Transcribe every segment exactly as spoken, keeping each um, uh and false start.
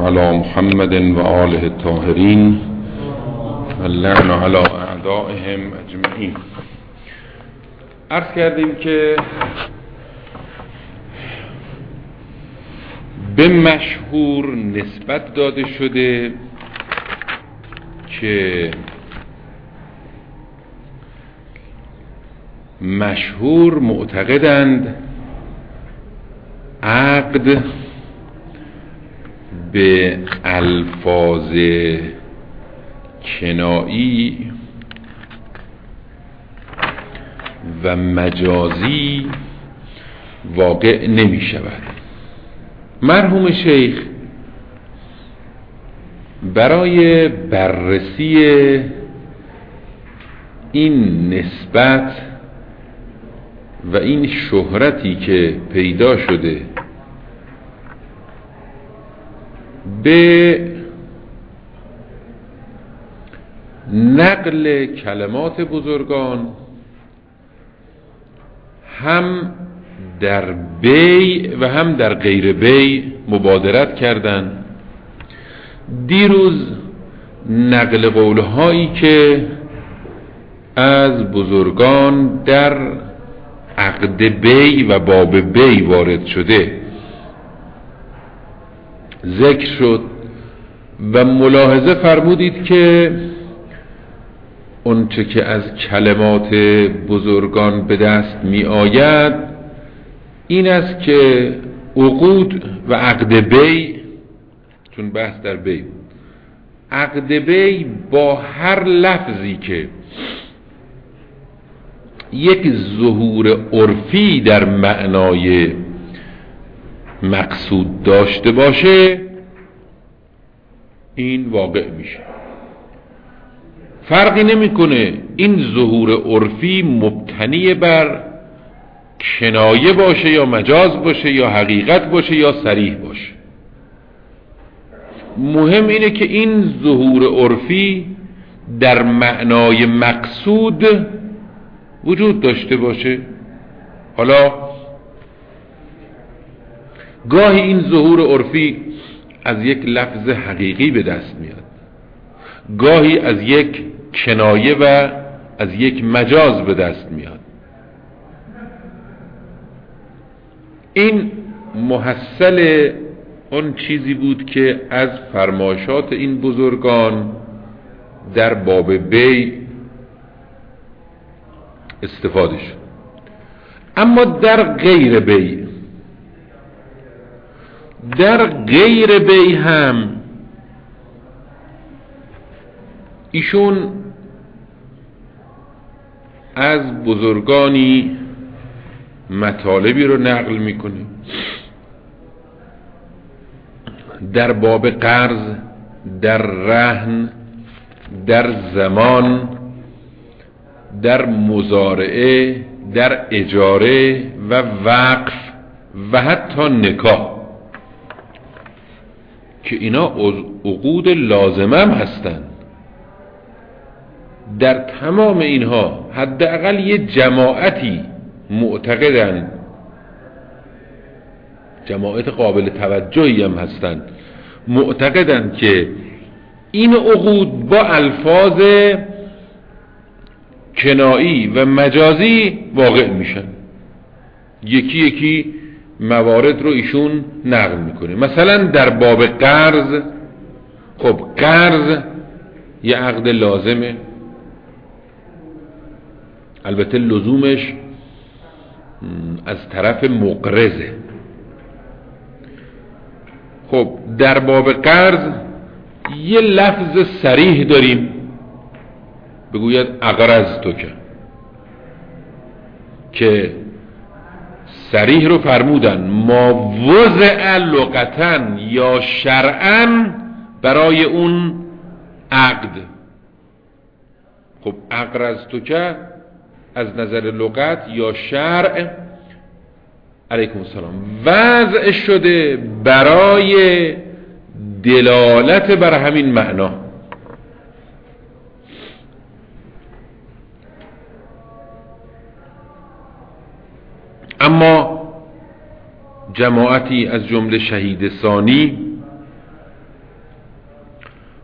علی محمد و آله الطاهرین و اللعن علی اعدائهم اجمعین. عرض کردیم که به مشهور نسبت داده شده که مشهور معتقدند عقد به الفاظ کنایی و مجازی واقع نمی شود. مرحوم شیخ برای بررسی این نسبت و این شهرتی که پیدا شده به نقل کلمات بزرگان هم در بی و هم در غیر بی مبادرت کردند. دیروز نقل قولهایی که از بزرگان در عقد بی و باب بی وارد شده ذکر شد و ملاحظه فرمودید که اونچه که از کلمات بزرگان به دست می آید این است که عقود و عقد بی، چون بحث در بی، عقد بی با هر لفظی که یک ظهور عرفی در معنای مقصود داشته باشه این واقع میشه. فرقی نمیکنه این ظهور عرفی مبتنی بر کنایه باشه یا مجاز باشه یا حقیقت باشه یا صریح باشه. مهم اینه که این ظهور عرفی در معنای مقصود وجود داشته باشه. حالا گاهی این ظهور عرفی از یک لفظ حقیقی به دست میاد، گاهی از یک کنایه و از یک مجاز به دست میاد. این محصل اون چیزی بود که از فرمایشات این بزرگان در باب بی استفاده شد. اما در غیر بی در غیر بی هم ایشون از بزرگانی مطالبی رو نقل میکنه. در باب قرض، در رهن، در زمان، در مزارعه، در اجاره و وقف و حتی نکاح که اینا عقود لازمه هم هستند. در تمام اینها حداقل یه جماعتی معتقدند، جماعت قابل توجهی هم هستند، معتقدند که این عقود با الفاظ کنایی و مجازی واقع میشن. یکی یکی موارد رو ایشون نقل میکنه. مثلا در باب قرض، خب قرض یه عقد لازمه، البته لزومش از طرف مقرضه. خب در باب قرض یه لفظ صریح داریم، بگوید اقرض تو که که صریح رو فرمودن ما وضع لغتن یا شرعا برای اون عقد. خب اقرض تو که از نظر لغت یا شرع علیکم السلام وضع شده برای دلالت بر همین معنا. اما جماعتی از جمله شهید ثانی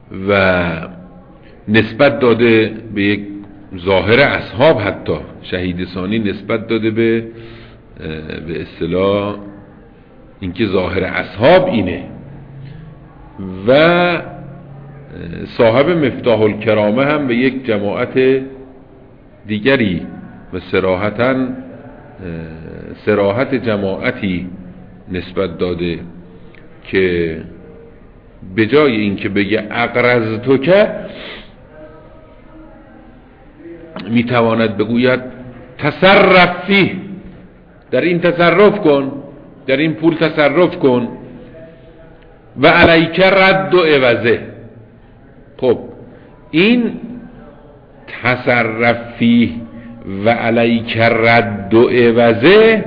و نسبت داده به یک ظاهر اصحاب، حتی شهید ثانی نسبت داده به به اصطلاح اینکه ظاهر اصحاب اینه، و صاحب مفتاح الکرامه هم به یک جماعت دیگری و صراحتاً صراحت جماعتی نسبت داده که به جای اینکه بگه اقرض تو که میتواند بگوید تصرف فیه، در این تصرف کن، در این پول تصرف کن، و علیک رد و عوضه. خب این تصرف فیه و علیک رد و عوضه،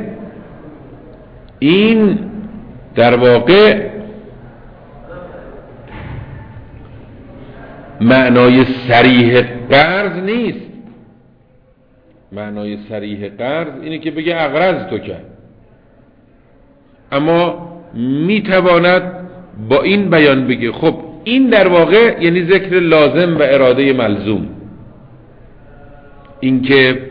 این در واقع معنای صریح قرض نیست. معنای صریح قرض اینه که بگه اقرض تو کرد، اما میتواند با این بیان بگه خب این در واقع یعنی ذکر لازم و اراده ملزوم، اینکه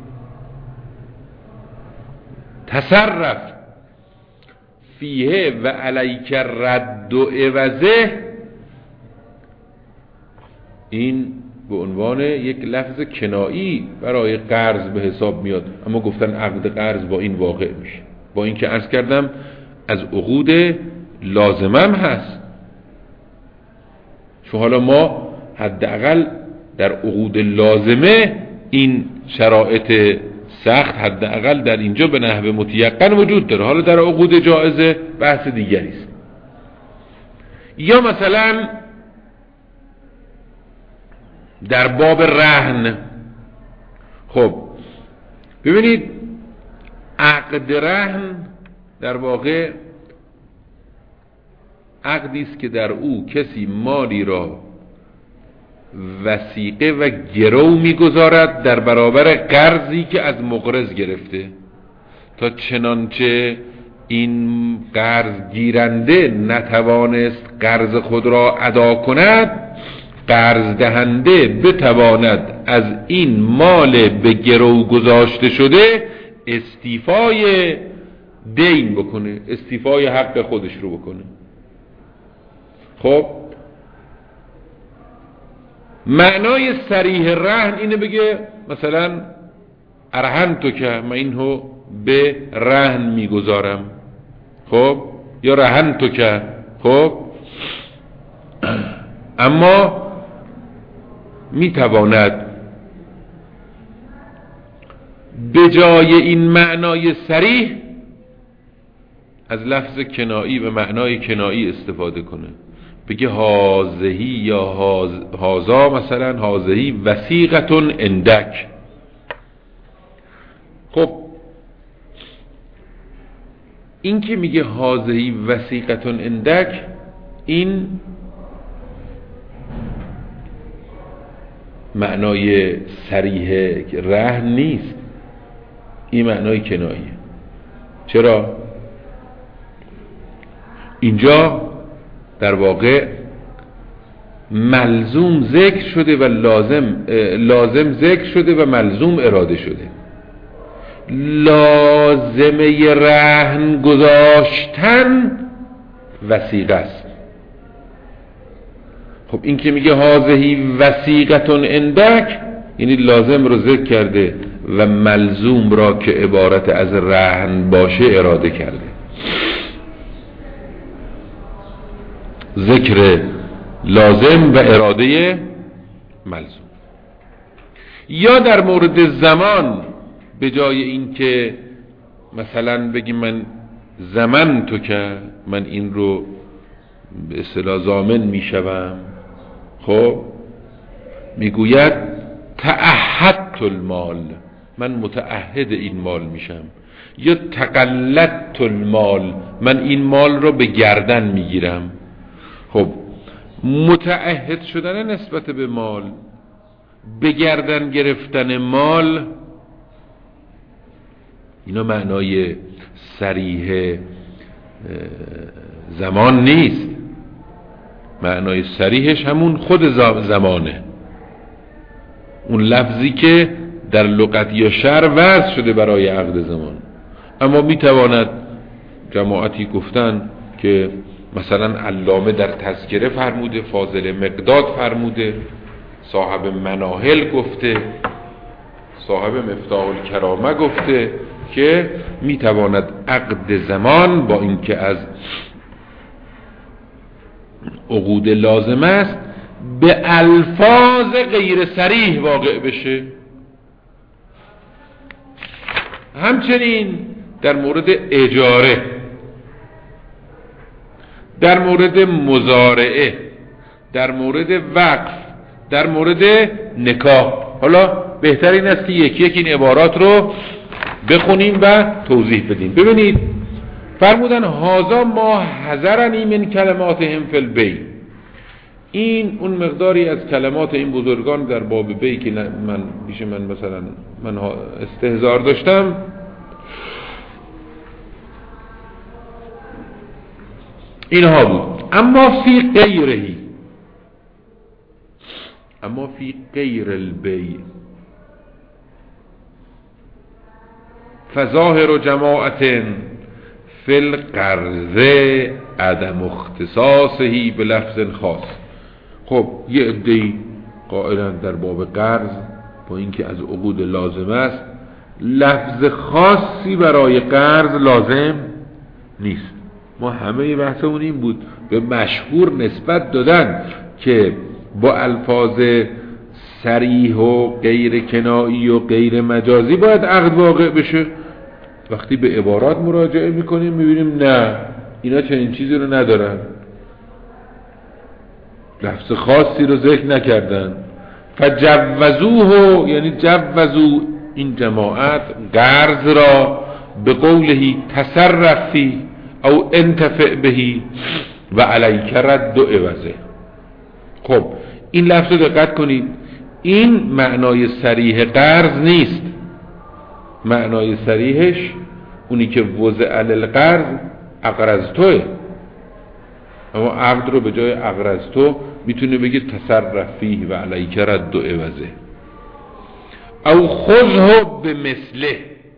تصرف فیه و علیک رد و عوضه، این به عنوان یک لفظ کنایی برای قرض به حساب میاد، اما گفتن عقد قرض با این واقع میشه، با این که عرض کردم از عقود لازمم هست. چون حالا ما حداقل در عقود لازمه این شرایط سخت حداقل در اینجا به نحو متیقن وجود داره، حالا در عقود جائزه بحث دیگری است. یا مثلا در باب رهن، خب ببینید عقد رهن در واقع عقدی است که در او کسی مالی را وثیقه و گرو میگذارد در برابر قرضی که از مقرض گرفته، تا چنانچه این قرض گیرنده نتوانست قرض خود را ادا کند، قرض دهنده بتواند از این مال به گرو گذاشته شده استیفای دین بکنه، استیفای حق خودش رو بکنه. خب معنای صریح رهن اینه بگه مثلا ارهن تو که من اینو به رهن میگذارم، خب یا رهن تو که، خب اما میتواند به جای این معنای صریح از لفظ کنایی و معنای کنایی استفاده کنه، بگه هازهی یا هاز... هازا مثلا هازهی وثیقتون اندک. خب این که میگه هازهی وثیقتون اندک، این معنای صریح رهن نیست، این معنای کناییه. چرا؟ اینجا در واقع ملزوم ذکر شده و لازم لازم ذکر شده و ملزوم اراده شده. لازمه رهن گذاشتن وثیقه است. خب این که میگه هازهی وثیقتون اندک، یعنی لازم رو ذکر کرده و ملزوم را که عبارت از رهن باشه اراده کرده. ذکر لازم و اراده ملزوم. یا در مورد زمان، به جای این که مثلا بگیم من زمان تو که من این رو به اصطلاح ضامن میشوم، خب میگوید تعهدت المال، من متعهد این مال میشم. یا تقلدت المال، من این مال رو به گردن میگیرم. خب متعهد شدن نسبت به مال، به گردن گرفتن مال، اینا معنای صریح زمان نیست. معنای صریحش همون خود زمانه، اون لفظی که در لغت یا شرع وضع شده برای عقد زمان. اما میتواند جماعتی گفتن که مثلا علامه در تذکره فرموده، فاضل مقداد فرموده، صاحب مناهل گفته، صاحب مفتاح الکرامه گفته که میتواند عقد زمان با اینکه از عقود لازم است به الفاظ غیر صریح واقع بشه. همچنین در مورد اجاره، در مورد مزارعه، در مورد وقف، در مورد نکاح. حالا بهتر این است که یکی یکی این عبارات رو بخونیم و توضیح بدیم. ببینید فرمودن هازا ما حذرنی من کلماتهم فی البیع. این اون مقداری از کلمات این بزرگان در باب بی که من پیش من مثلا من استهزار داشتم، اینها بود. اما فی غیرهی، اما فی غیر البیع فظاهر جماعت فی القرض عدم اختصاصه به لفظ خاص. خب یه عده‌ای قائلن در باب قرض با اینکه از عقود لازم است لفظ خاصی برای قرض لازم نیست. ما همه بحثمون این بود، به مشهور نسبت دادن که با الفاظ صریح و غیر کنایی و غیر مجازی باید عقد واقع بشه. وقتی به عبارات مراجعه میکنیم میبینیم نه، اینا چنین چیزی رو ندارن، لفظ خاصی رو ذکر نکردن. فجوزوه، یعنی جوزو این جماعت قرض را به قولهی تصرفی او انتفع بهی و علیک رد و عوضه. خب این لفظ رو دقت کنید، این معنای صریح قرض نیست. معنای صریحش اونی که وضع للقرض اقرضتوه، اما عقد رو به جای اقرضتو میتونه بگه تصرف فیه و علیک رد و عوضه. او خذه به مثله،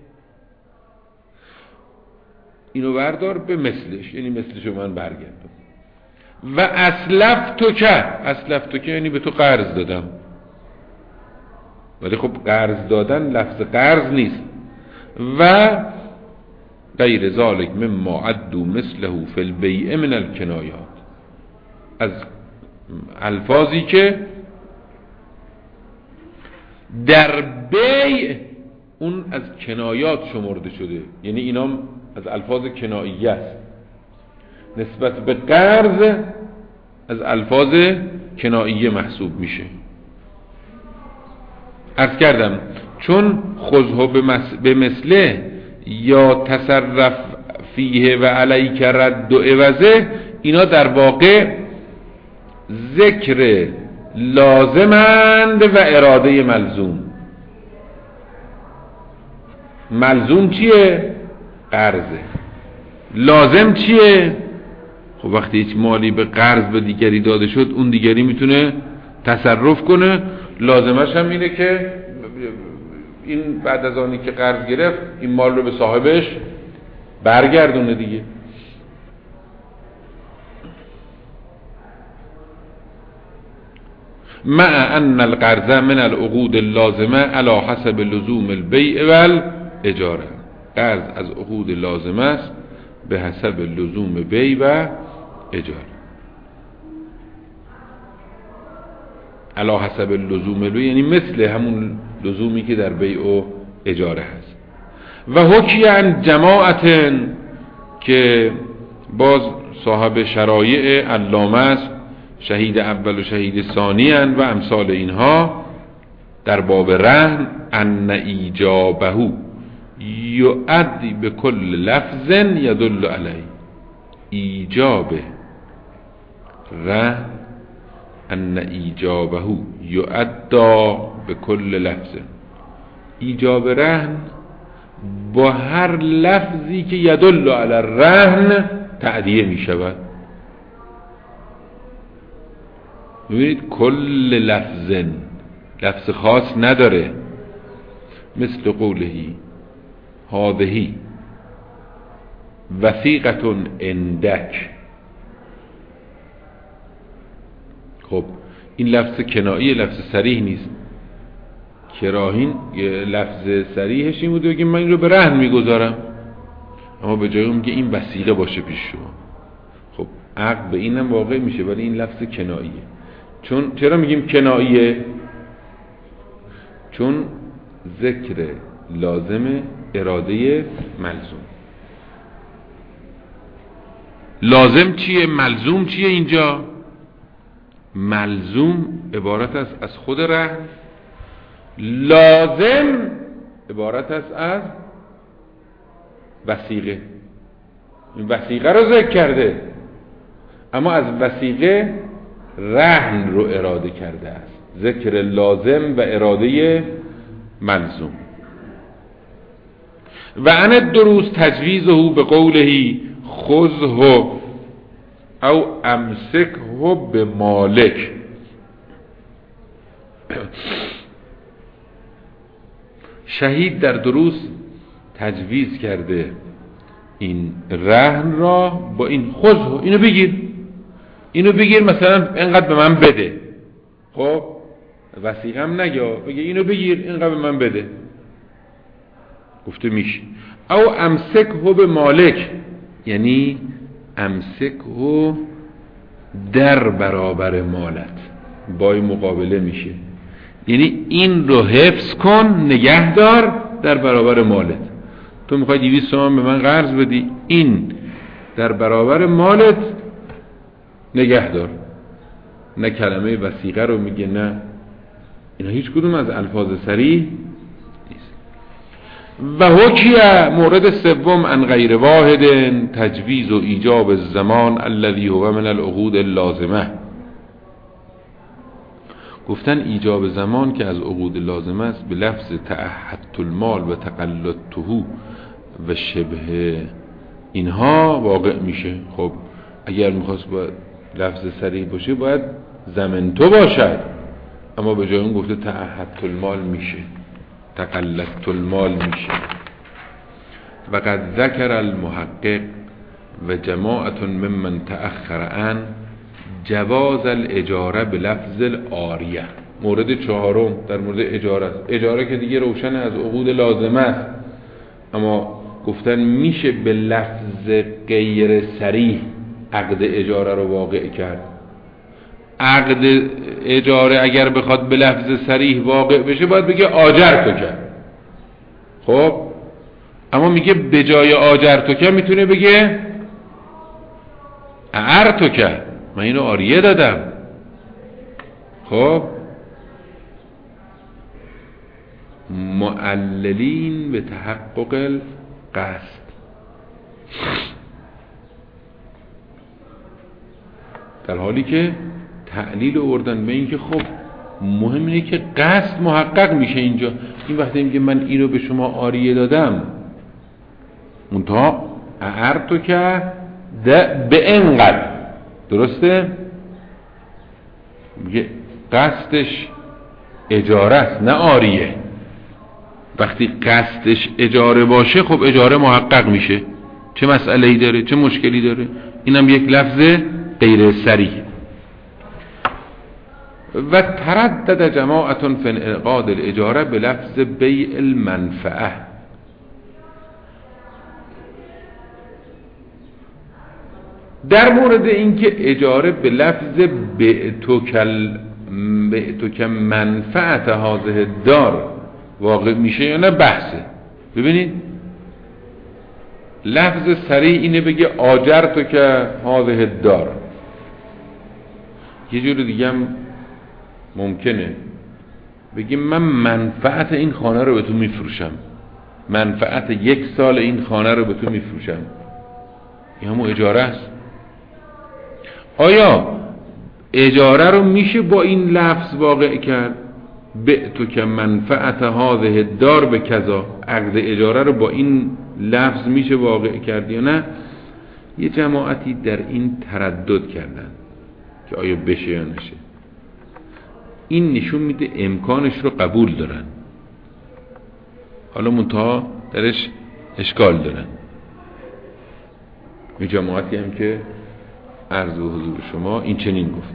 اینو بردار به مثلش، یعنی مثلشو من برگردم. و اسلفتو که، اسلفتو که یعنی به تو قرض دادم، ولی خب قرض دادن لفظ قرض نیست. و غیر ذالک مما عدو مثله فی البیع من الکنایات، از الفاظی که در بیع اون از کنایات شمرده شده، یعنی اینا از الفاظ کناییه است، نسبت به قرض از الفاظ کناییه محسوب میشه. عرض کردم چون خذه به مثله یا تصرف فیه و علیک رد و عوضه، اینا در واقع ذکر لازمند و اراده ملزوم. ملزوم چیه؟ قرضه. لازم چیه؟ خب وقتی هیچ مالی به قرض به دیگری داده شد، اون دیگری میتونه تصرف کنه. لازمش هم اینه که این بعد از آنی که قرض گرفت این مال رو به صاحبش برگردونه دیگه. مع ان القرض من العقود اللازمه على حسب لزوم البیع والاجاره. قرض از عقود لازمه است به حسب لزوم بیع و اجاره. على حسب لزوم لو یعنی مثل همون لزومی که در بیع و اجاره هست. و حکی عن جماعت که باز صاحب شرایع علامه است، شهید اول و شهید ثانی و امثال اینها، در باب رهن ان ایجابه یؤدی به کل لفظ یدل علیه. ایجاب رهن ان ایجابه یؤدی به کل لفظ، ایجاب رهن با هر لفظی که یدل علی الرهن تأدیه می شود. ببینید کل لفظن لفظ خاص نداره، مثل قولهی هذهی وثیقتون اندک. خب این لفظ کنایی، لفظ صریح نیست. کراهین لفظ صریحش این بوده بگیم من این رو به رهن میگذارم، اما به جای اون میگه این وثیقه باشه پیش شما. خب عقد به اینم واقع میشه، ولی این لفظ کناییه. چون چرا میگیم کناییه؟ چون ذکر لازم اراده ملزوم. لازم چیه؟ ملزوم چیه اینجا؟ ملزوم عبارت است از خود رهن، لازم عبارت است از وثیقه. این وثیقه رو ذکر کرده، اما از وثیقه رهن رو اراده کرده است. ذکر لازم و اراده ملزوم. و ان دروس تجویزه به قوله خذه او امسکه به مالک. شهید در دروس تجویز کرده این رهن را با این خذه، اینو بگیر، اینو بگیر مثلا اینقدر به من بده. خب وثیقه هم نگه، بگه اینو بگیر اینقدر به من بده، گفته میشه. او امسکه به مالک، یعنی امسکه در برابر مالت، بای مقابله میشه، یعنی این رو حفظ کن، نگه دار در برابر مالت. تو میخوای دویست تومان به من قرض بدی، این در برابر مالت نگه دار. نه کلمه وثیقه رو میگه، نه اینا هیچ کدوم از الفاظ صریح نیست. و حکیه مورد سوم عن غیر واحد تجویز و ایجاب الزمان الذي هو من العقود اللازمه. گفتن ایجاب زمان که از عقود لازمه است به لفظ تعهدت المال و تقلدته و شبه اینها واقع میشه. خب اگر میخواست با لفظ صریح باشه باید زمن تو باشد، اما به جای اون گفته تعهدت المال میشه، تقلدت المال میشه. و قد ذکر المحقق و جماعت ممن تأخر عن جواز الاجاره به لفظ العاریه. مورد چهارم در مورد اجاره است. اجاره که دیگه روشن از عقود لازمه است، اما گفتن میشه به لفظ غیر صریح عقد اجاره رو واقع کرد. عقد اجاره اگر بخواد به لفظ صریح واقع بشه باید بگه آجر تو کرد. خب اما میگه به جای آجر تو کرد میتونه بگه اعر تو کرد، من اینو آریه دادم. خب معللین به تحقق القصد. در حالی که تعلیل آوردن به این که خب مهم اینه که قصد محقق میشه. اینجا این وقتی میگه من اینو به شما آریه دادم، منتها اعرتو که به اینقدر، درسته؟ میگه قصدش اجاره است نه آریه. وقتی قصدش اجاره باشه خب اجاره محقق میشه. چه مسئله‌ای داره؟ چه مشکلی داره؟ اینم یک لفظ غیر صریح. و تردد جماعت فی انعقاد الاجاره به لفظ بیع المنفعه. در مورد اینکه اجاره به لفظ بعتک منفعت هذه الدار واقع میشه یا نه بحثه. ببینید لفظ صریح اینه بگه آجرتک هذه الدار. یه جور دیگه هم ممکنه بگیم من منفعت این خانه رو به تو میفروشم، منفعت یک سال این خانه رو به تو میفروشم. این همون اجاره است. آیا اجاره رو میشه با این لفظ واقع کرد؟ بعتو که منفعت هذه الدار به کذا، عقد اجاره رو با این لفظ میشه واقع کرد یا نه؟ یه جماعتی در این تردد کردن که آیا بشه یا نشه. این نشون میده امکانش رو قبول دارن، حالا منتها درش اشکال دارن. به جماعتی هم که عرض و حضور شما این چنین گفت.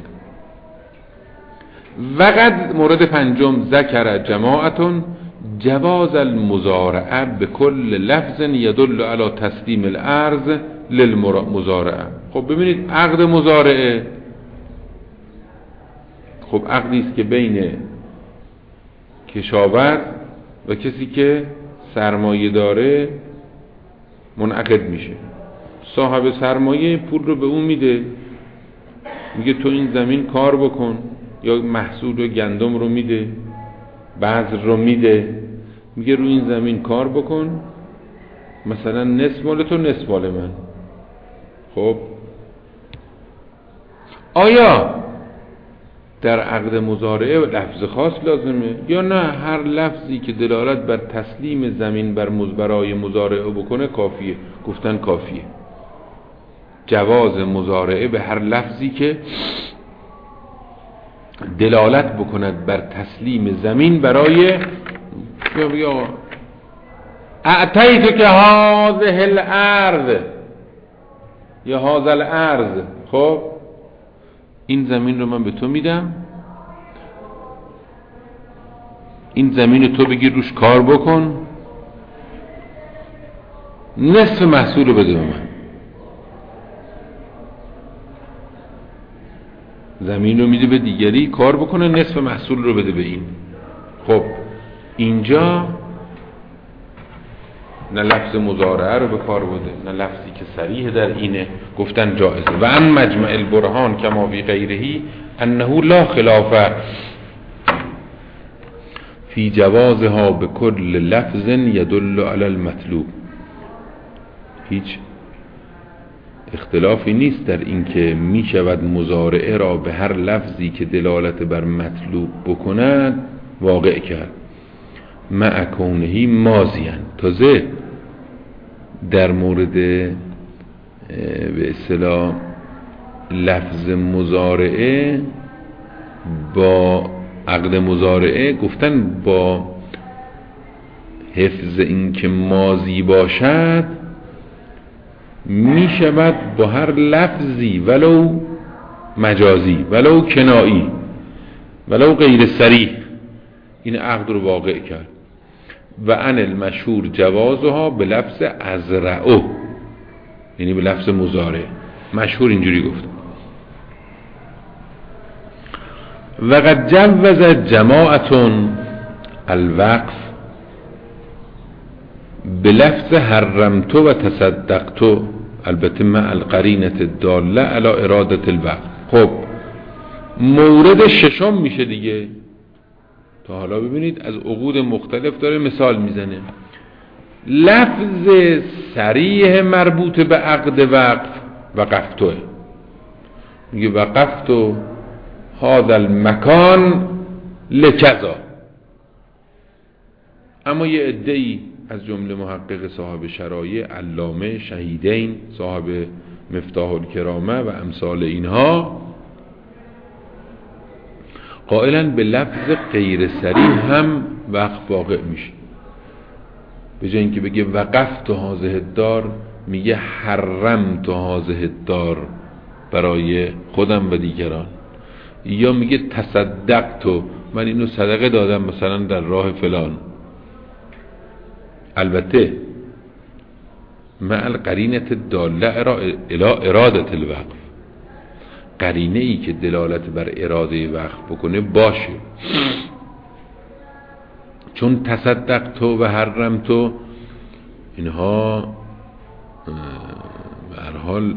وقد مورد پنجم ذکر جماعتون جواز المزارعه به کل لفظ یدل علی تسلیم الارض للمزارعه. خب ببینید عقد مزارعه خب عقدی است که بین کشاورز و کسی که سرمایه داره منعقد میشه. صاحب سرمایه پول رو به اون میده، میگه تو این زمین کار بکن، یا محصول و گندم رو میده، بذر رو میده، میگه رو این زمین کار بکن، مثلا نصف مال تو نصف مال من. خب آیا در عقد مزارعه لفظ خاص لازمه یا نه هر لفظی که دلالت بر تسلیم زمین بر مزبرای مزارعه بکنه کافیه؟ گفتن کافیه. جواز مزارعه به هر لفظی که دلالت بکند بر تسلیم زمین برای یا یا اعطیتو که هذه الارض یا هذا الارض، خب این زمین رو من به تو میدم، این زمین تو بگیر روش کار بکن، نصف محصول رو بده به من. زمین رو میده به دیگری کار بکنه، نصف محصول رو بده به این. خب اینجا نه لفظ مزارعه رو به کار بوده نه لفظی که صریح در اینه، گفتن جائزه. و ان مجمع البرهان کما فی غیرهی انه لا خلاف فی جوازها به کل لفظ یدل علی المطلوب. هیچ اختلافی نیست در این که می شود مزارعه را به هر لفظی که دلالت بر مطلوب بکند واقع کرد، مع کونهی ماضیان. تازه در مورد به اصطلاح لفظ مزارعه با عقد مزارعه گفتن با حفظ این که ماضی باشد می شود با هر لفظی ولو مجازی ولو کنایی ولو غیر صریح این عقد رو واقع کرد. و ان المشهور جوازها به لفظ ازرعو، یعنی به لفظ مزارع مشهور اینجوری گفت. و قد جوز جماعتون الوقف به لفظ حرمتو و تصدقتو، البته مع القرینه الداله علی اراده الوقف. خب مورد ششم میشه دیگه. تا حالا ببینید از عقود مختلف داره مثال میزنه. لفظ صریح مربوط به عقد وقف وقفتوه، میگه وقفتو هذا المکان لکذا. اما یه عده‌ای از جمله محقق صاحب شرایع، علامه، شهیدین، صاحب مفتاح الکرامه و امثال اینها قائلا به لفظ غیر صریح هم وقف واقع میشه. به جای اینکه بگه وقفت هذه الدار میگه حرمت هذه الدار برای خودم و دیگران، یا میگه تصدقت، من اینو صدقه دادم مثلا در راه فلان. البته مع القرینه الداله الی اراده الوقف، قرینه ای که دلالت بر اراده وقف بکنه باشه. چون تصدقتو و حرمتو اینها به هر حال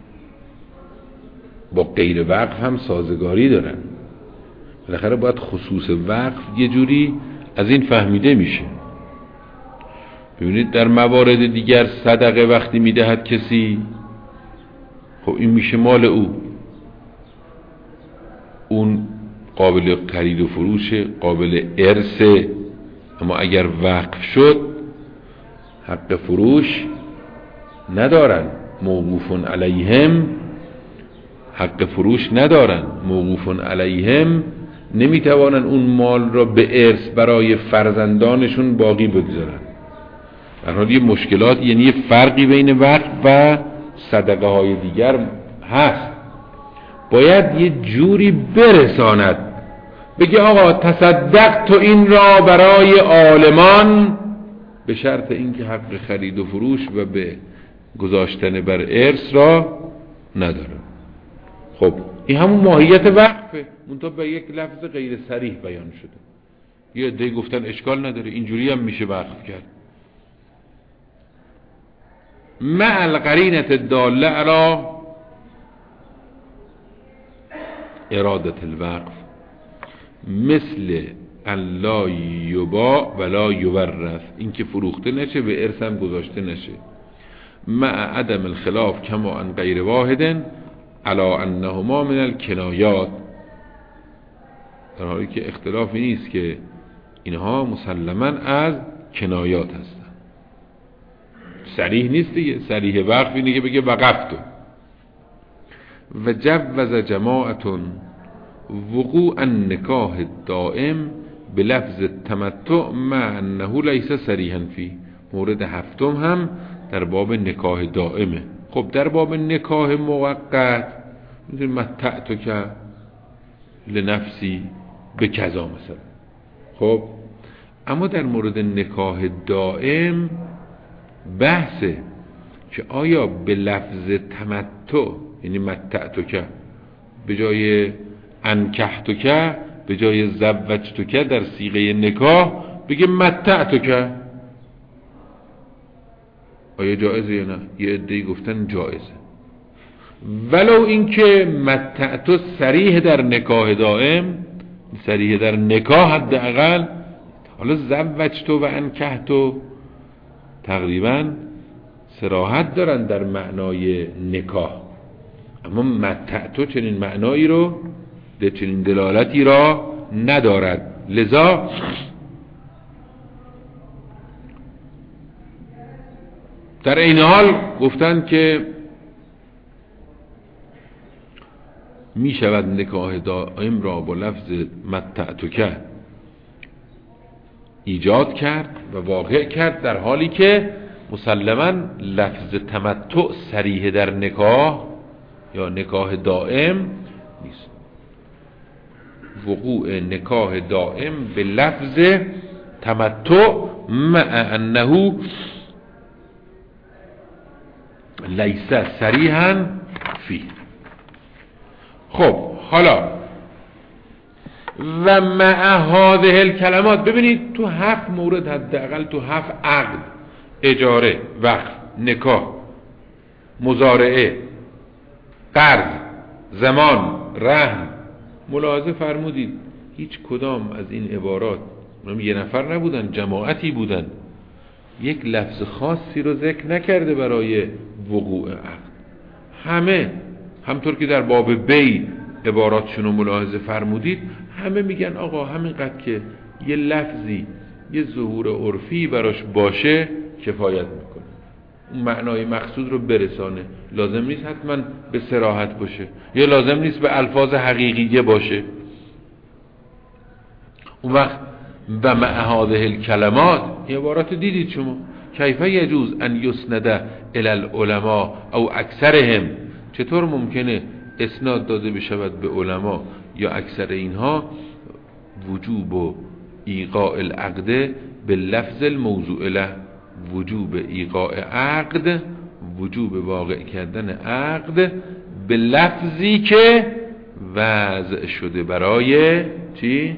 با غیر وقف هم سازگاری دارن. بالاخره باید خصوص وقف یه جوری از این فهمیده میشه. ببینید در موارد دیگر صدقه وقتی میدهد کسی، خب این میشه مال او، اون قابل خرید و فروش، قابل ارثه. اما اگر وقف شد حق فروش ندارن، موقوف علیهم، حق فروش ندارن، موقوف علیهم نمیتوانن اون مال را به ارث برای فرزندانشون باقی بگذارن. در حال یه مشکلات، یعنی یه فرقی بین وقف و صدقه های دیگر هست. باید یه جوری برساند، بگه آقا تصدق تو این را برای عالمان، به شرط اینکه حق خرید و فروش و به گذاشتن بر ارث را نداره. خب این همون ماهیت وقفه، منتها به یک لفظ غیر صریح بیان شده. یه عده گفتن اشکال نداره، اینجوری هم میشه وقف کرد. مع القرینة الداله علی ارادة الوقف مثل لا یباع ولا یورث، این که فروخته نشه به ارث هم گذاشته نشه. مع عدم الخلاف کما ان غیر واحد علی انهما من الکنایات، در حالی که اختلافی نیست که اینها مسلما از کنایات هستن. صریح نیست دیگه. صریح وقف اینه که بگه وقفتو. و جوز جماعت وقوع النکاح الدائم به لفظ تمتع مع انه لیس صریحا فی. مورد هفتم هم در باب نکاح دائمه. خب در باب نکاح موقت میتونی متعتو که لنفسی به کذا مثلا. خب اما در مورد نکاح دائم بحثه که آیا به لفظ تمتع، یعنی متعتو که به جای انکحتو که، به جای زوجتو که در صیغه نکاح بگه متعتو که، آیا جایزه یا نه؟ یه عده‌ای گفتن جایزه، ولو اینکه متعتو صریح در نکاح دائم، صریح در نکاح حداقل. حالا زوجتو و انکحتو تقریبا صراحت دارن در معنای نکاح، اما متعتو چنین معنایی رو، ده چنین دلالتی را ندارد. لذا در این حال گفتن که می شود نکاح دائم را با لفظ متعتو که ایجاد کرد و واقع کرد، در حالی که مسلما لفظ تمتع صریح در نکاح یا نکاح دائم نیست. وقوع نکاح دائم به لفظ تمتع مع انه لیس صریحا فی. خب حالا و مع هذه الکلمات، ببینید تو هفت مورد حداقل، تو هفت عقد، اجاره، وقف، نکاح، مزارعه، قرض، زمان، رهن، ملاحظه فرمودید هیچ کدام از این عبارات یه نفر نبودن، جماعتی بودن، یک لفظ خاصی رو ذکر نکرده برای وقوع عقد. همه همطور که در باب بی عباراتشون رو ملاحظه فرمودید، همه میگن آقا همینقدر که یه لفظی، یه ظهور عرفی براش باشه کفایت میکنه، اون معنای مقصود رو برسانه. لازم نیست حتما به صراحت باشه، یا لازم نیست به الفاظ حقیقیه باشه. اون وقت و مع هذه الکلمات، عبارات دیدید شما، کیف یجوز ان یسند الی العلماء او اکثرهم، چطور ممکنه اسناد داده بشود به علما یا اکثر اینها، وجوب و ایقاع العقد به لفظ الموضوع له، وجوب ایقاع عقد، وجوب واقع کردن عقد به لفظی که وضع شده برای چی؟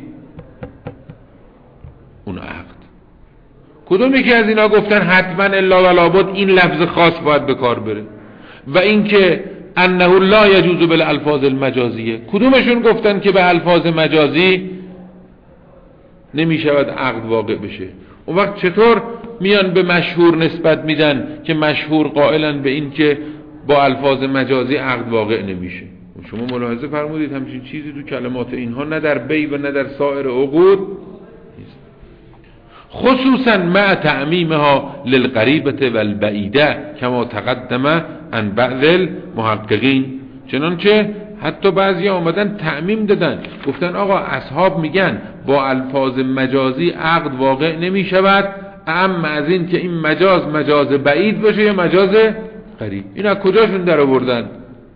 اون عقد. کدوم یکی از اینا گفتن حتما الا و لابد این لفظ خاص باید به کار بره؟ و اینکه انه لا یجوز بالالفاظ المجازیه. کدومشون گفتن که به الفاظ مجازی نمی شود عقد واقع بشه؟ اون وقت چطور میان به مشهور نسبت میدن که مشهور قائلن به این که با الفاظ مجازی عقد واقع نمیشه؟ شما ملاحظه فرمودید همچین چیزی تو کلمات اینها نه در بی و نه در سایر عقود نیست، خصوصا مع تعمیمها للقریبه والبعیده کما تقدم عن بعض المحققین، چنانچه حتی بعضی آمدن تعمیم دادن، گفتن آقا اصحاب میگن با الفاظ مجازی عقد واقع نمی شود، اما از این که این مجاز مجاز بعید باشه یا مجاز قریب. این از کجاشون در آوردن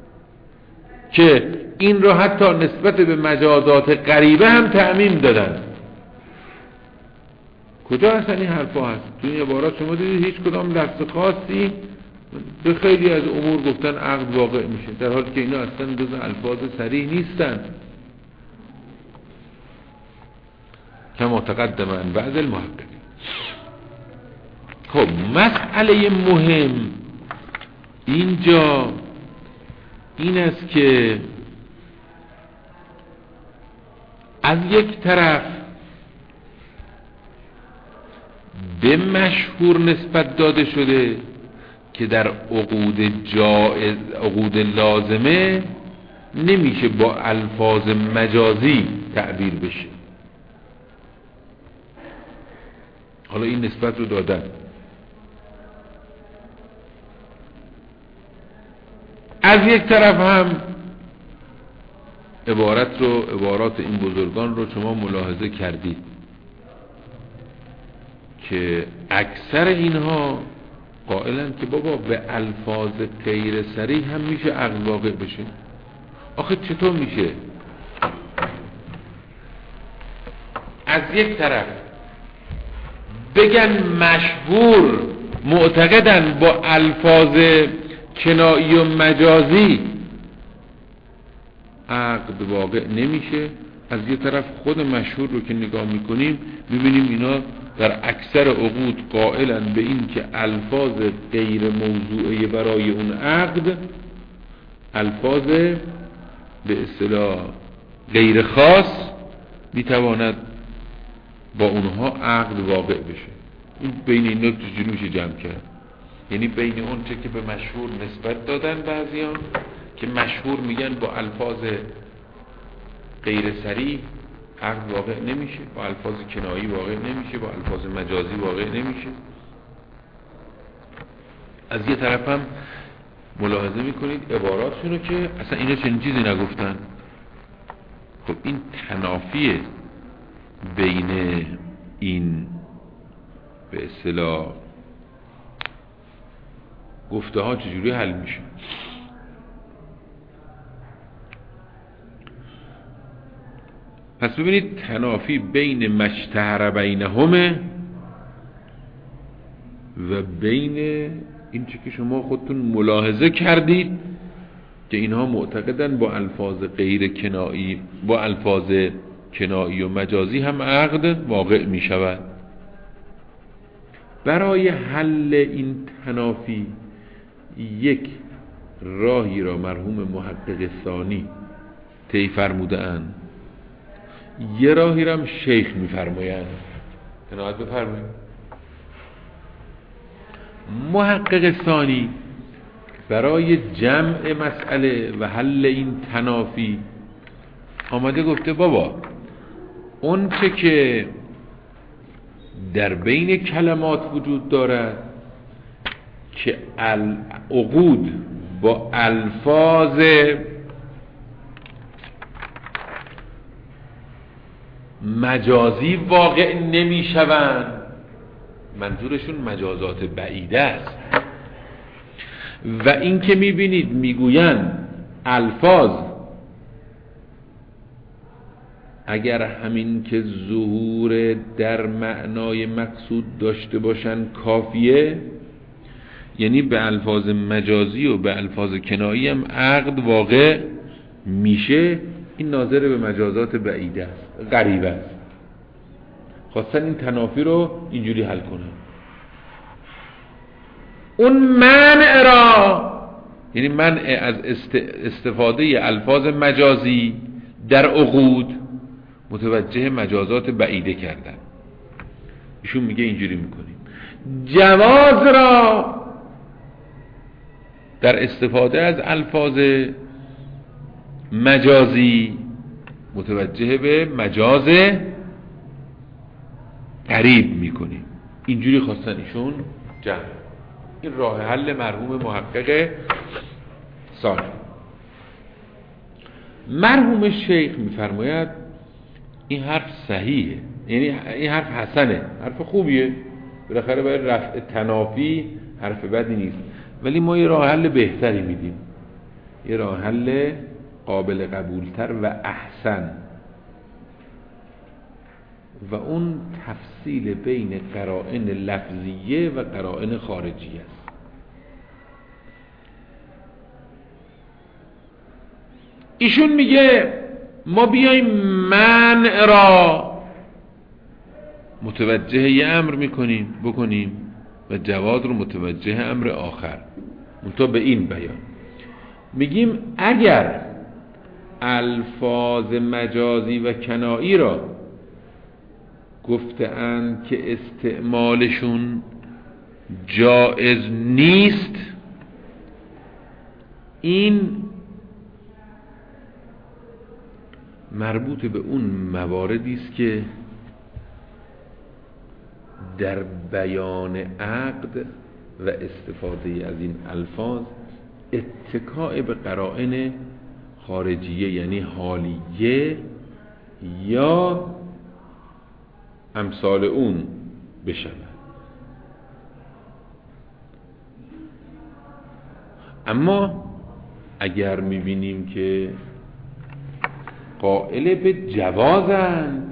که این رو حتی نسبت به مجازات قریبه هم تعمیم دادن؟ کجا اصلا این حرفا هست؟ تو این عبارات شما دیدید هیچ کدام لفظ خاصی به خیلی از امور گفتن عقد واقع میشه، در حالی که اینا اصلا جز الفاظ صریح نیستن. کما تقدم عن بعض المحققین. خب مسئله مهم اینجا این است که از یک طرف به مشهور نسبت داده شده که در عقود جائز، عقود لازمه نمیشه با الفاظ مجازی تعبیر بشه. حالا این نسبت رو دادن. از یک طرف هم عبارت رو، عبارات این بزرگان رو شما ملاحظه کردید که اکثر اینها قائلن که بابا به الفاظ غیر صریح هم میشه عقد واقع بشه. آخه چطور میشه از یک طرف بگن مشهور معتقدن با الفاظ کنایی و مجازی عقد واقع نمیشه، از یک طرف خود مشهور رو که نگاه میکنیم میبینیم اینا در اکثر عقود قائلن به این که الفاظ غیر موضوعی برای اون عقد، الفاظ به اصطلاح غیر خاص میتواند با اونها عقد واقع بشه. این بین اینا چجوری میشه جمع کرد؟ یعنی بین اون چه که به مشهور نسبت دادن بعضیان که مشهور میگن با الفاظ غیر صریح عقد واقع نمیشه، با الفاظ کنایی واقع نمیشه، با الفاظ مجازی واقع نمیشه. از یه طرف هم ملاحظه میکنید عباراتشون رو که اصلا اینا چنین چیزی نگفتن. خب این تنافیه بین این به اصطلاح گفته ها چجوری حل میشه؟ پس ببینید تنافی بین مشتهر بینهمه و بین این چه که شما خودتون ملاحظه کردید که اینها معتقدن با الفاظ غیر کنایی، با الفاظ کنایی و مجازی هم عقد واقع می شود. برای حل این تنافی یک راهی را مرحوم محقق ثانی طی فرموده‌اند، یه راهی را هم شیخ می‌فرمایند. عنایت بفرمایید. محقق ثانی برای جمع مسئله و حل این تنافی آمده گفته بابا اون چه که در بین کلمات وجود دارد که العقود با الفاظ مجازی واقع نمی شوند، منظورشون مجازات بعیده است. و این که می بینید می گویند الفاظ اگر همین که ظهور در معنای مقصود داشته باشند کافیه، یعنی به الفاظ مجازی و به الفاظ کنایی هم عقد واقع میشه. این ناظر به مجازات بعیده است، غریبه است. خواستن این تنافی رو اینجوری حل کنن. اون منع را، یعنی منع از استفاده الفاظ مجازی در عقود، متوجه مجازات بعیده کردن. ایشون میگه اینجوری میکنیم. جواز را در استفاده از الفاظ مجازی متوجه به مجاز قریب میکنیم. اینجوری خواستن ایشون جمع. این راه حل مرحوم محقق ثانی. مرحوم شیخ میفرماید این حرف صحیحه، یعنی این حرف حسنه، حرف خوبیه، بالاخره برای رفع تنافی حرف بدی نیست، ولی ما یه راه حل بهتری میدیم، یه راه حل قابل قبولتر و احسن، و اون تفصیل بین قرائن لفظیه و قرائن خارجیه است. ایشون میگه ما بیایم منع را متوجه یه امر میکنیم بکنیم و جواز رو متوجه امر آخر، منتها به این بیان میگیم اگر الفاظ مجازی و کنایی را گفتند که استعمالشون جائز نیست، این مربوط به اون مواردی است که در بیان عقد و استفاده از این الفاظ اتکاء به قرائن خارجیه یعنی حالیه یا امثال اون بشود. اما اگر میبینیم که قائل به جوازند،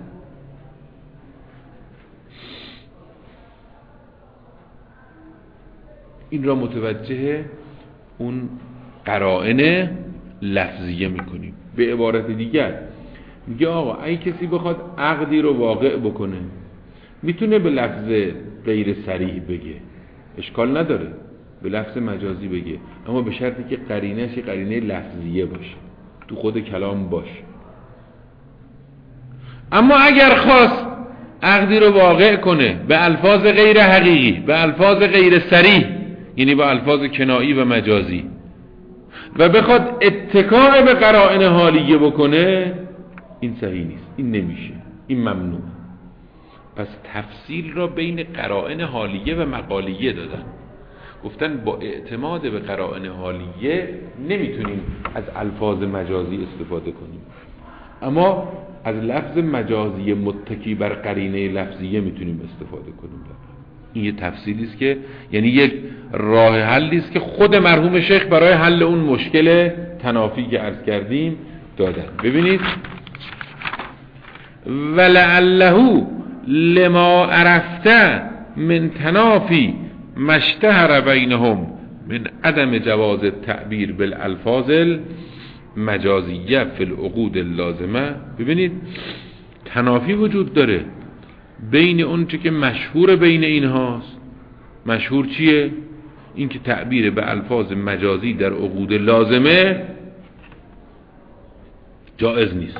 این را متوجه اون قرائن لفظیه میکنیم. به عبارت دیگر میگه آقا اگه کسی بخواد عقدی رو واقع بکنه میتونه به لفظ غیر صریح بگه، اشکال نداره، به لفظ مجازی بگه، اما به شرطی که قرینه‌اش قرینه لفظیه باشه، تو خود کلام باشه. اما اگر خواست عقدی رو واقع کنه به الفاظ غیر حقیقی، به الفاظ غیر صریح، یعنی با الفاظ کنایی و مجازی، و بخواد اتکاء به قرائن حالیه بکنه، این صحیح نیست، این نمیشه، این ممنوع. پس تفصیل را بین قرائن حالیه و مقالیه دادن، گفتن با اعتماد به قرائن حالیه نمیتونیم از الفاظ مجازی استفاده کنیم، اما از لفظ مجازی متکی بر قرینه لفظیه میتونیم استفاده کنیم. این یه تفصیلی است که یعنی یک راه حلی است که خود مرحوم شیخ برای حل اون مشکل تنافی که عرض کردیم دادن. ببینید ولعله لما عرفت من تنافی مشتهر بینهم من عدم جواز التعبیر بالالفاظ المجازیه فی العقود اللازمه. ببینید تنافی وجود داره بین اون چه که مشهور بین اینهاست. مشهور چیه؟ این که تعبیر به الفاظ مجازی در عقود لازمه جائز نیست.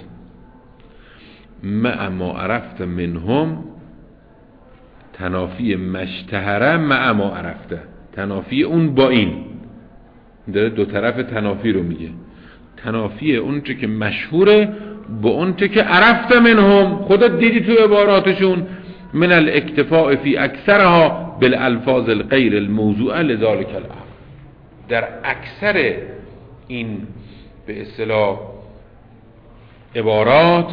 مع ما عرفت منهم، تنافی مشتهره مع ما عرفته، تنافی اون با این، داره دو طرف تنافی رو میگه، تنافی اون چه که مشهوره با اون چه که عرفت منهم، خودت دیدی تو عباراتشون، من الاکتفاء فی اکثرها بالالفاظ الغیر الموضوعه لذلك الامر. در اکثر این به اصطلاح عبارات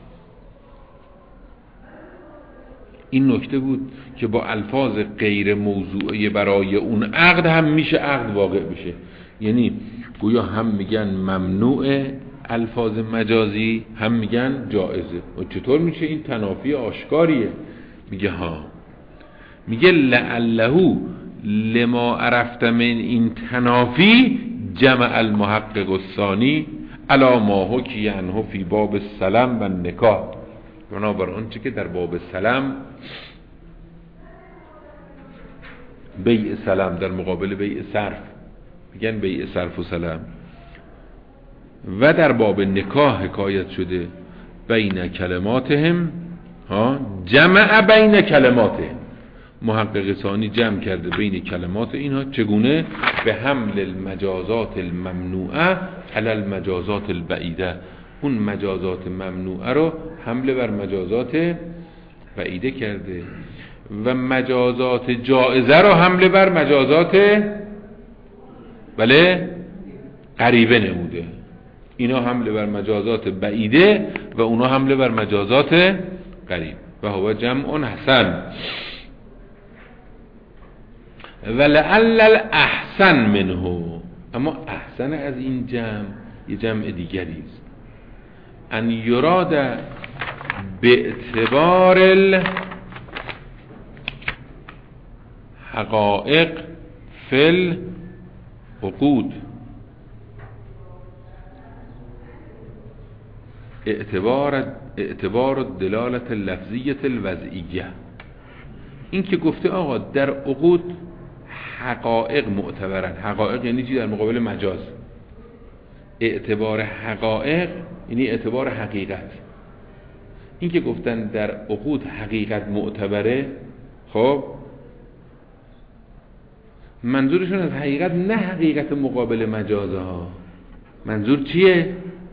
این نکته بود که با الفاظ غیر موضوعه برای اون عقد هم میشه عقد واقع بشه. یعنی گویا هم میگن ممنوع الفاظ مجازی، هم میگن جائزه. و چطور میشه؟ این تنافی آشکاریه. میگه ها، میگه لعله لما عرفت من این تنافی جمع المحقق الثانی علی ما حکی عنه فی باب السلام و نکاح. بنابر اون چه که در باب سلام، بیع سلام در مقابل بیع صرف، میگن بیع صرف و سلام، و در باب نکاح حکایت شده بین کلماتهم، ها جمع بین کلماتهم، محقق ثانی جمع کرده بین کلمات اینها. چگونه؟ به حمل المجازات الممنوعه علی المجازات البعیده، اون مجازات ممنوعه رو حمله بر مجازات بعیده کرده و مجازات جائزه رو حمله بر مجازات بله قریبه نموده. اینا حمله بر مجازات بعیده و اونا حمله بر مجازات قریب و هو جمع حسن. ولعل الاحسن منه، اما احسن از این جمع یه جمع دیگری است. ان یراد به اعتبار الحقائق فی العقود، اعتبار اعتبار دلالت لفظیه الوضعیه. این که گفته آقا در عقود حقائق معتبرن. حقائق یعنی چی؟ در مقابل مجاز. اعتبار حقائق یعنی اعتبار حقیقت. این که گفتن در عقود حقیقت معتبره، خب منظورشون از حقیقت نه حقیقت مقابل مجازها. منظور چیه؟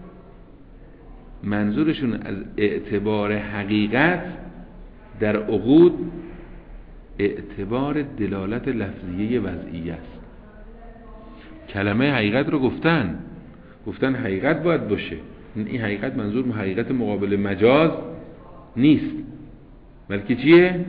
منظورشون از اعتبار حقیقت در عقود اعتبار دلالت لفظیه وضعیه است. کلمه حقیقت رو گفتن گفتن حقیقت باید باشه. این حقیقت منظور حقیقت مقابل مجاز نیست، بلکه چیه؟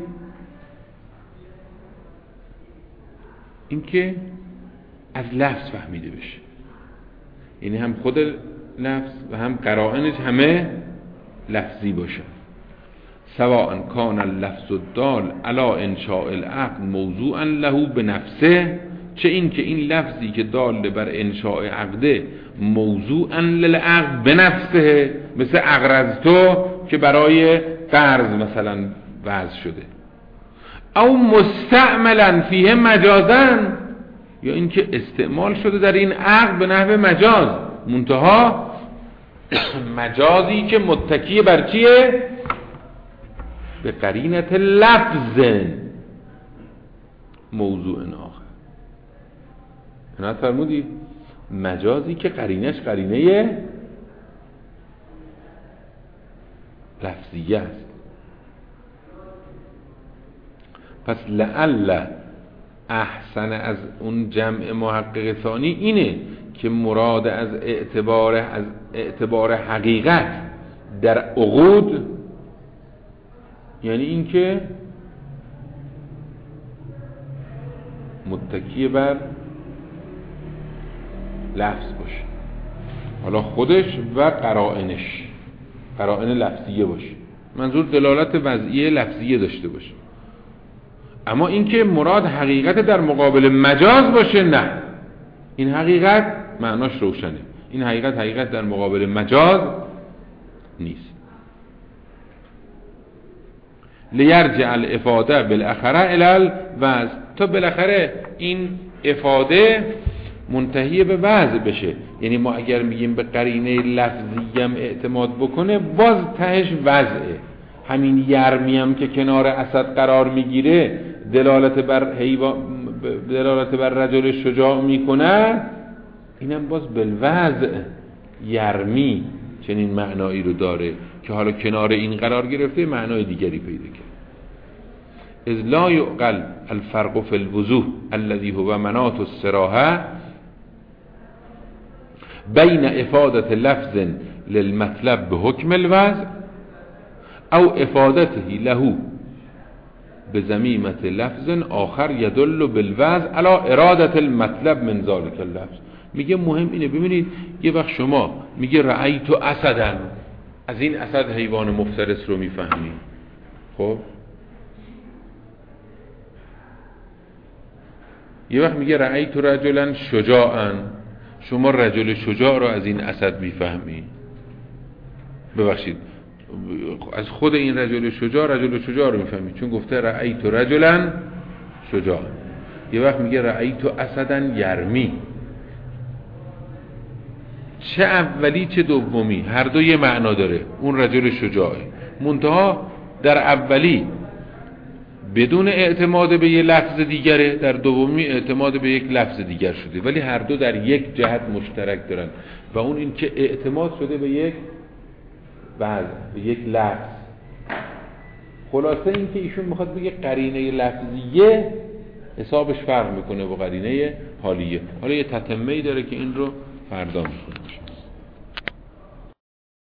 این که از لفظ فهمیده بشه، یعنی هم خود لفظ و هم قرائنش همه لفظی باشه. سواء کان اللفظ الدال علی انشاء العقد موضوعا له بنفسه، چه این که این لفظی که دال بر انشاء عقده موضوعا للعقد بنفسه، مثل اقرضتو که برای قرض مثلا وضع شده، او مستعملا فیه مجازا، یا این که استعمال شده در این عقد به نحو مجاز، منتها مجازی که متکی بر چیه؟ به قرینت لفظ موضوع آخر. نه فرمودی مجازی که قرینش قرینه لفظیه است. پس لعل احسن از اون جمع محقق ثانی اینه که مراد از اعتبار از اعتبار حقیقت در عقود یعنی این که متکی بر لفظ باشه، حالا خودش و قرائنش قرائن لفظیه باشه، منظور دلالت وضعیه لفظیه داشته باشه. اما این که مراد حقیقت در مقابل مجاز باشه، نه، این حقیقت معناش روشنه، این حقیقت حقیقت در مقابل مجاز نیست. لیرجع الافاده بالاخره الی الوضع، تا بالاخره این افاده منتهی به وضع بشه. یعنی ما اگر میگیم به قرینه لفظی هم اعتماد بکنه، باز تهش وضعه. همین یرمی هم که کنار اسد قرار میگیره دلالت بر حیوان، دلالت بر رجل شجاع میکنه، اینم باز بالوضع یرمی چنین معنایی رو داره که حالا کنار این قرار گرفته معنای دیگری پیدا کرد. اذ لا یعقل الفرق فی الوضوح الذي هو مناط الصراحه بین افادت لفظ للمطلب به حکم الوضع او افادته له بزمیمت لفظ آخر یدل بالوضع علی ارادت المطلب من ذلك اللفظ. میگه مهم اینه، ببینید یه وقت شما میگه رأیت اسدن، از این اسد حیوان مفترس رو میفهمی، خب یه وقت میگه رأیت رجلا شجاعا، شما رجل شجاع رو از این اسد میفهمی. ببخشید از خود این رجل شجاع رجل شجاع رو میفهمی، چون گفته رأیت رجلا شجاع. یه وقت میگه رأیت اسدا یرمی، چه اولی چه دومی هر دو یه معنا داره، اون رجل شجاعه، منتها در اولی بدون اعتماد به یک لفظ دیگره، در دومی اعتماد به یک لفظ دیگر شده، ولی هر دو در یک جهت مشترک دارن و اون این که اعتماد شده به یک وضع، به یک لفظ. خلاصه این که ایشون میخواد بگه قرینه لفظیه حسابش فرق میکنه با قرینه حالیه. حالا یه تتمه‌ای داره که این رو فردا میکنه.